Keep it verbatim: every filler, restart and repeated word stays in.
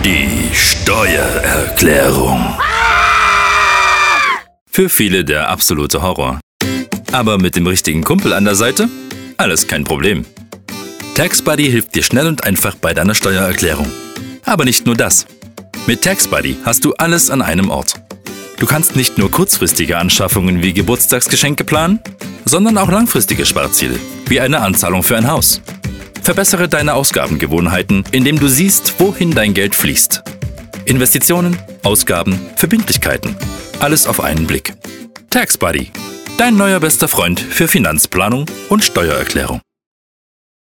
Die Steuererklärung. Für viele der absolute Horror. Aber mit dem richtigen Kumpel an der Seite? Alles kein Problem. TaxBuddy hilft dir schnell und einfach bei deiner Steuererklärung. Aber nicht nur das. Mit TaxBuddy hast du alles an einem Ort. Du kannst nicht nur kurzfristige Anschaffungen wie Geburtstagsgeschenke planen, sondern auch langfristige Sparziele, wie eine Anzahlung für ein Haus. Verbessere deine Ausgabengewohnheiten, indem du siehst, wohin dein Geld fließt. Investitionen, Ausgaben, Verbindlichkeiten. Alles auf einen Blick. TaxBuddy. Dein neuer bester Freund für Finanzplanung und Steuererklärung.